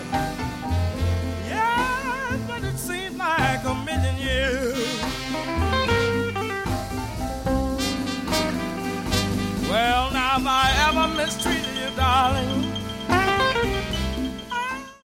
Yeah, but it seems like a million years. Well, now if I ever mistreated you, darling,